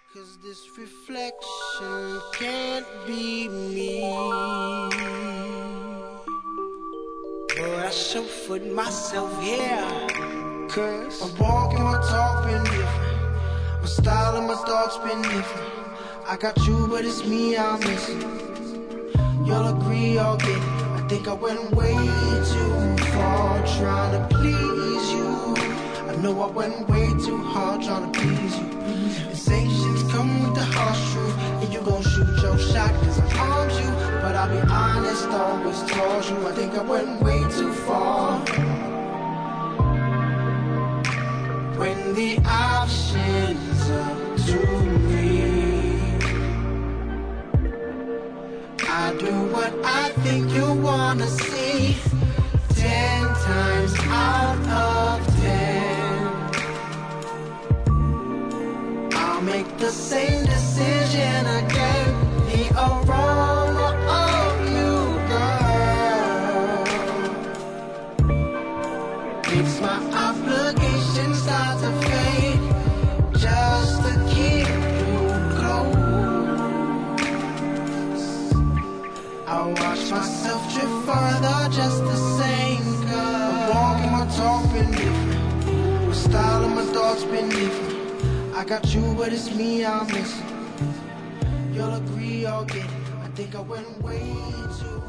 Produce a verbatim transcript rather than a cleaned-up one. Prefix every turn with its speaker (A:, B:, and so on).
A: Cause this reflection can't be me. But I chauffeured myself here. Cause my walk and my talk been different. My style and my thoughts been different. I got you, but it's me I'm missing. You'll agree, I'll get it. I think I went way too far trying to please you. I know I went way too hard trying to please you. Sensations come with the harsh truth, and you gon' shoot your shot cause I harmed you. But I'll be honest, always told you I think I went way too far. When the option's up to me, I do what I think you wanna see. Ten times out of ten, I'll make the same decision again. The aroma of you, girl, makes my obligation start to fade, just to keep you close. I watch myself drift further just the same, girl. My walk and my talk been different. My style and my thoughts been different. I got you, but it's me I'm missing. You'll agree, I'll get it. I think I went way too